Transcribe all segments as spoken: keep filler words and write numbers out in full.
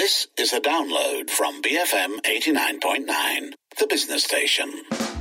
This is a download from B F M eighty-nine point nine, the business station.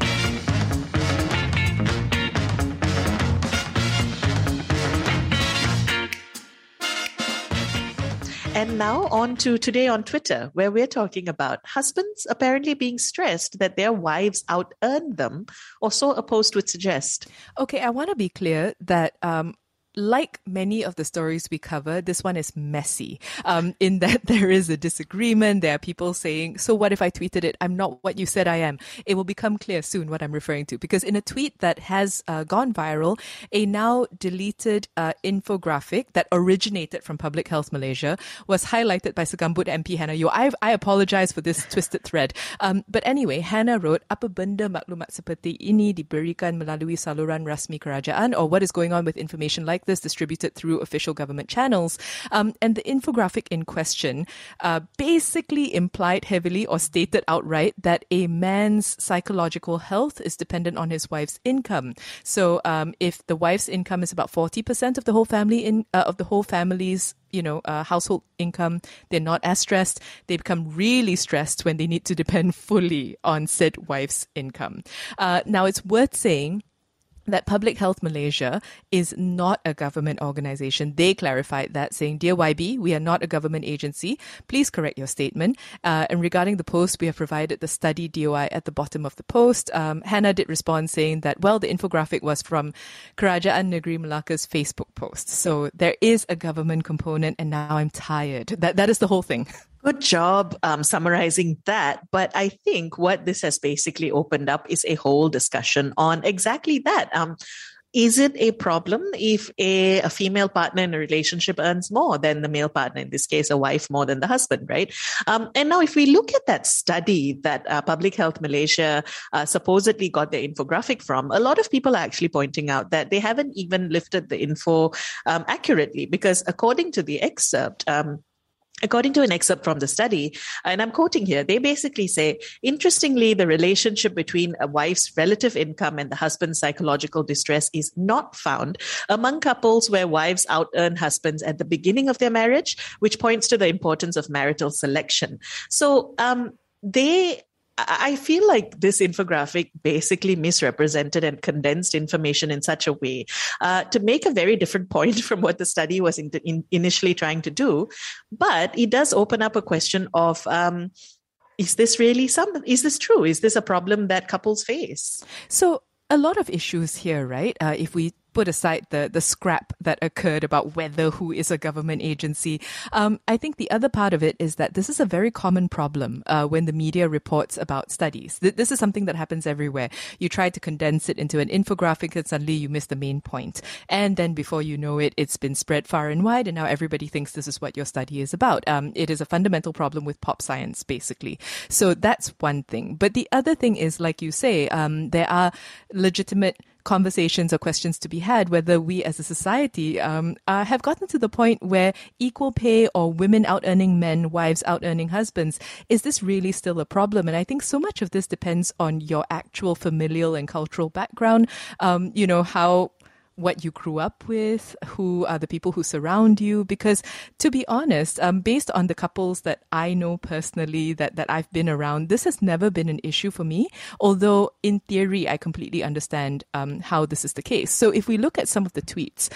And now on to Today on Twitter, where we're talking about husbands apparently being stressed that their wives out-earn them, or so a post would suggest. Okay, I want to be clear that um, like many of the stories we cover, this one is messy um, in that there is a disagreement. There are people saying, so what if I tweeted it? I'm not what you said I am. It will become clear soon what I'm referring to, because in a tweet that has uh, gone viral, a now deleted uh, infographic that originated from Public Health Malaysia was highlighted by Segambut M P Hannah Yeoh. I, I apologize for this twisted thread. Um, but anyway, Hannah wrote, apa benda maklumat seperti ini diberikan melalui saluran rasmi kerajaan, or what is going on with information like this distributed through official government channels. Um, and the infographic in question uh, basically implied heavily or stated outright that a man's psychological health is dependent on his wife's income. So um, if the wife's income is about forty percent of the whole family in uh, of the whole family's you know, uh, household income, they're not as stressed. They become really stressed when they need to depend fully on said wife's income. Uh, now, it's worth saying that Public Health Malaysia is not a government organization. They clarified that, saying, Dear Y B, we are not a government agency. Please correct your statement. Uh, and regarding the post, we have provided the study D O I at the bottom of the post. Um, Hannah did respond saying that, well, the infographic was from Kerajaan Negeri Melaka's Facebook post. So there is a government component, and now I'm tired. That That is the whole thing. Good job um, summarizing that. But I think what this has basically opened up is a whole discussion on exactly that. Um, is it a problem if a, a female partner in a relationship earns more than the male partner, in this case, a wife more than the husband, right? Um, and now if we look at that study that uh, Public Health Malaysia uh, supposedly got the infographic from, a lot of people are actually pointing out that they haven't even lifted the info um, accurately, because according to the excerpt, um, According to an excerpt from the study, and I'm quoting here, they basically say, interestingly, the relationship between a wife's relative income and the husband's psychological distress is not found among couples where wives out-earn husbands at the beginning of their marriage, which points to the importance of marital selection. So um, they... I feel like this infographic basically misrepresented and condensed information in such a way uh, to make a very different point from what the study was in, in, initially trying to do. But it does open up a question of, um, is this really something? Is this true? Is this a problem that couples face? So a lot of issues here, right? Uh, if we put aside the, the scrap that occurred about whether who is a government agency. Um, I think the other part of it is that this is a very common problem uh, when the media reports about studies. Th- this is something that happens everywhere. You try to condense it into an infographic and suddenly you miss the main point. And then before you know it, it's been spread far and wide, and now everybody thinks this is what your study is about. Um, it is a fundamental problem with pop science, basically. So that's one thing. But the other thing is, like you say, um, there are legitimate conversations or questions to be had whether we as a society um, uh, have gotten to the point where equal pay or women out-earning men, wives out-earning husbands, is this really still a problem? And I think so much of this depends on your actual familial and cultural background, um, you know, how what you grew up with, who are the people who surround you. Because to be honest, um, based on the couples that I know personally, that, that I've been around, this has never been an issue for me. Although in theory, I completely understand um, how this is the case. So if we look at some of the tweets,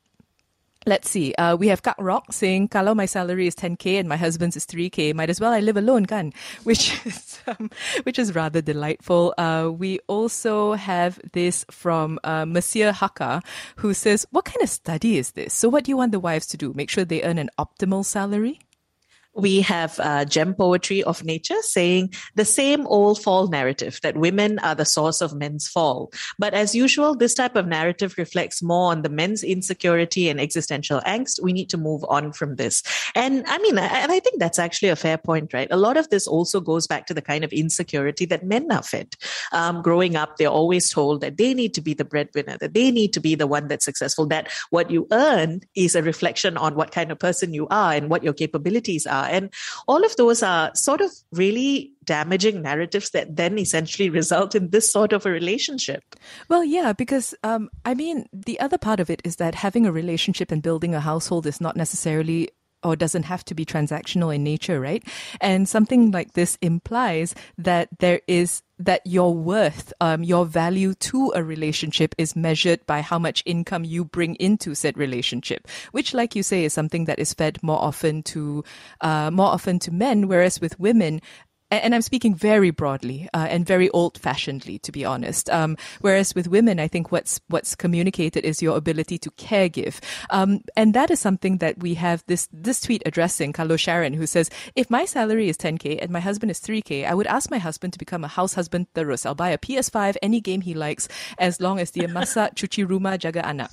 let's see. Uh, we have Kak Rock saying, kalau my salary is ten K and my husband's is three K, might as well I live alone, kan? Which is, um, which is rather delightful. Uh, we also have this from uh, Monsieur Haka, who says, what kind of study is this? So what do you want the wives to do? Make sure they earn an optimal salary? We have uh, Gem Poetry of Nature saying the same old fall narrative that women are the source of men's fall. But as usual, this type of narrative reflects more on the men's insecurity and existential angst. We need to move on from this. And I mean, and I think that's actually a fair point, right? A lot of this also goes back to the kind of insecurity that men are fed. Um, growing up, they're always told that they need to be the breadwinner, that they need to be the one that's successful, that what you earn is a reflection on what kind of person you are and what your capabilities are. And all of those are sort of really damaging narratives that then essentially result in this sort of a relationship. Well, yeah, because, um, I mean, the other part of it is that having a relationship and building a household is not necessarily or doesn't have to be transactional in nature, right? And something like this implies that there is that your worth, um, your value to a relationship is measured by how much income you bring into said relationship, which, like you say, is something that is fed more often to uh, more often to men, whereas with women. And I'm speaking very broadly uh, and very old-fashionedly, to be honest. Um, whereas with women, I think what's what's communicated is your ability to care give. Um, and that is something that we have this this tweet addressing, Carlo Sharon, who says, if my salary is ten K and my husband is three K, I would ask my husband to become a house husband terus. I'll buy a P S five, any game he likes, as long as dia masak, cuci rumah, jaga anak.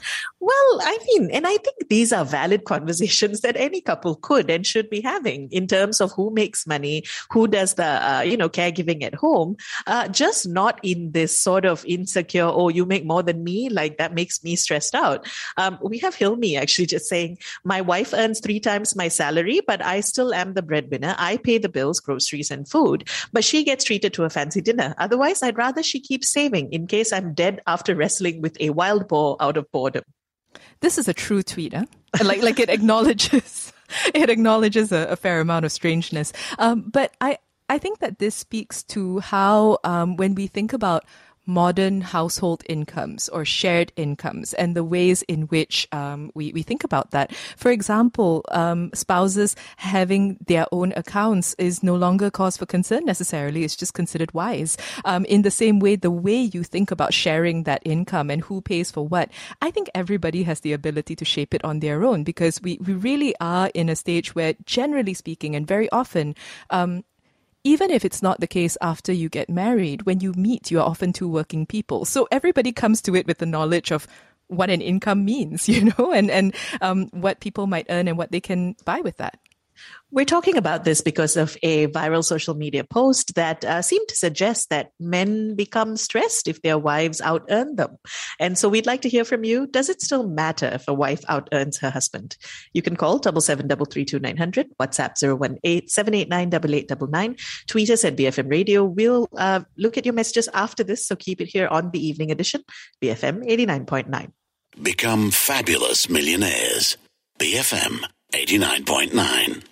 Well, I mean, and I think these are valid conversations that any couple could and should be having in terms of who makes money, who does the, uh, you know, caregiving at home, uh, just not in this sort of insecure, oh, you make more than me, like that makes me stressed out. Um, we have Hilmi actually just saying, my wife earns three times my salary, but I still am the breadwinner. I pay the bills, groceries and food, but she gets treated to a fancy dinner. Otherwise, I'd rather she keeps saving in case I'm dead after wrestling with a wild boar out of boredom. This is a true tweet, huh? Like, like it acknowledges, it acknowledges a, a fair amount of strangeness. Um, but I, I think that this speaks to how, um, when we think about modern household incomes or shared incomes and the ways in which um, we, we think about that. For example, um, spouses having their own accounts is no longer cause for concern necessarily. It's just considered wise. Um, in the same way, the way you think about sharing that income and who pays for what, I think everybody has the ability to shape it on their own, because we, we really are in a stage where, generally speaking, and very often, um, even if it's not the case after you get married, when you meet, you are often two working people. So everybody comes to it with the knowledge of what an income means, you know, and, and um, what people might earn and what they can buy with that. We're talking about this because of a viral social media post that uh, seemed to suggest that men become stressed if their wives out-earn them. And so we'd like to hear from you. Does it still matter if a wife out-earns her husband? You can call seven seven three three two nine zero zero, WhatsApp zero one eight seven eight nine eight eight nine nine, tweet us at B F M Radio. We'll uh, look at your messages after this, so keep it here on the evening edition, B F M eighty-nine point nine. Become fabulous millionaires. B F M eighty-nine point nine.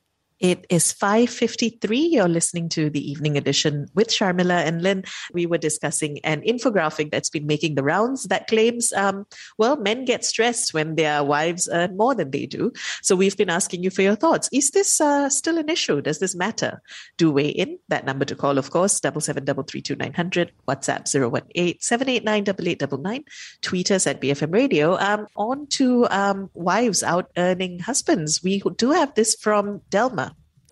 It is five fifty-three. You're listening to the evening edition with Sharmila and Lynn. We were discussing an infographic that's been making the rounds that claims, um, well, men get stressed when their wives earn more than they do. So we've been asking you for your thoughts. Is this uh, still an issue? Does this matter? Do weigh in. That number to call, of course, seven seven three three two nine zero zero, WhatsApp zero one eight seven eight nine eight eight nine nine, tweet us at B F M Radio. Um, on to um, wives out earning husbands. We do have this from Delma.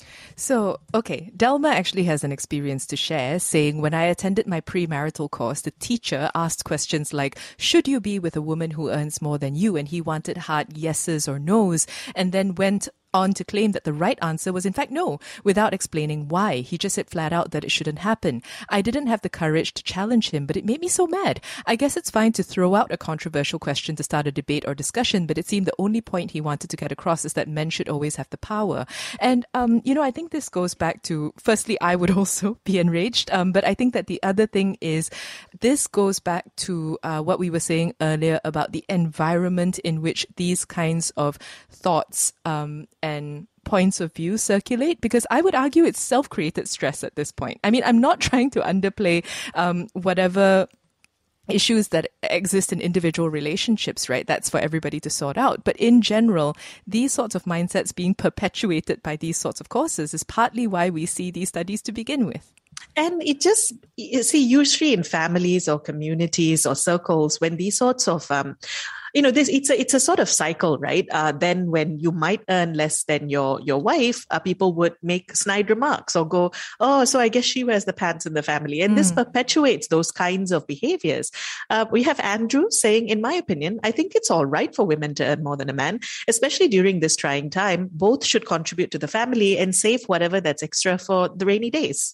So, okay, Delma actually has an experience to share, saying, when I attended my premarital course, the teacher asked questions like, should you be with a woman who earns more than you? And he wanted hard yeses or nos, and then went on to claim that the right answer was in fact no, without explaining why. He just said flat out that it shouldn't happen. I didn't have the courage to challenge him, but it made me so mad. I guess it's fine to throw out a controversial question to start a debate or discussion, but it seemed the only point he wanted to get across is that men should always have the power. And, um, you know, I think this goes back to, firstly, I would also be enraged, um, but I think that the other thing is this goes back to uh, what we were saying earlier about the environment in which these kinds of thoughts um, and points of view circulate, because I would argue it's self-created stress at this point. I mean, I'm not trying to underplay um, whatever issues that exist in individual relationships, right? That's for everybody to sort out. But in general, these sorts of mindsets being perpetuated by these sorts of courses is partly why we see these studies to begin with. And it just, you see, usually in families or communities or circles, when these sorts of, um, you know, this it's a it's a sort of cycle, right? Uh, then when you might earn less than your your wife, uh, people would make snide remarks or go, oh, so I guess she wears the pants in the family. And mm. this perpetuates those kinds of behaviors. Uh, we have Andrew saying, in my opinion, I think it's all right for women to earn more than a man, especially during this trying time. Both should contribute to the family and save whatever that's extra for the rainy days.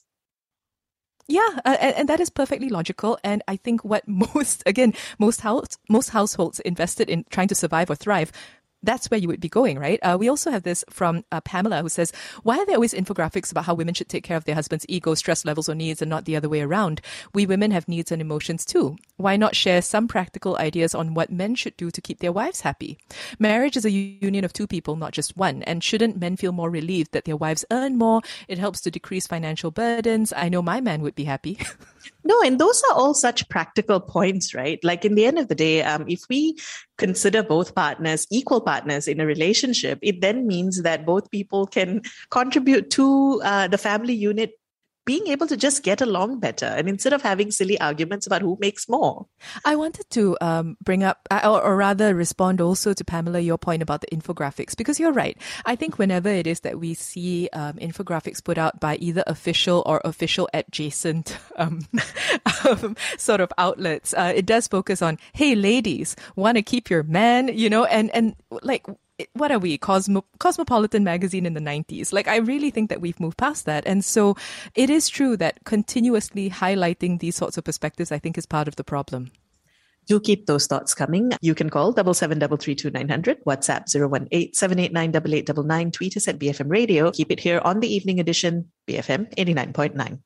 Yeah, uh, and, and that is perfectly logical. And I think what most, again, most house, most households invested in trying to survive or thrive, that's where you would be going, right? Uh, we also have this from uh, Pamela, who says, why are there always infographics about how women should take care of their husband's ego, stress levels, or needs, and not the other way around? We women have needs and emotions too. Why not share some practical ideas on what men should do to keep their wives happy? Marriage is a union of two people, not just one. And shouldn't men feel more relieved that their wives earn more? It helps to decrease financial burdens. I know my man would be happy. No, and those are all such practical points, right? Like in the end of the day, um, if we consider both partners equal partners in a relationship, it then means that both people can contribute to uh, the family unit being able to just get along better, and instead of having silly arguments about who makes more. I wanted to um, bring up, or, or rather respond also to Pamela, your point about the infographics, because you're right. I think whenever it is that we see um, infographics put out by either official or official adjacent um, um, sort of outlets, uh, it does focus on, hey, ladies, want to keep your man, you know, and, and like, what are we, Cosmo, Cosmopolitan magazine in the nineties? Like, I really think that we've moved past that. And so it is true that continuously highlighting these sorts of perspectives, I think, is part of the problem. Do keep those thoughts coming. You can call double seven double three two nine hundred, WhatsApp zero one eight seven eight nine eight eight nine nine, tweet us at B F M Radio. Keep it here on the evening edition, B F M eighty-nine point nine.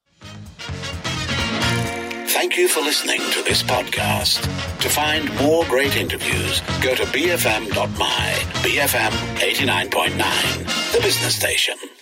Thank you for listening to this podcast. To find more great interviews, go to b f m dot my, B F M eighty-nine point nine, the business station.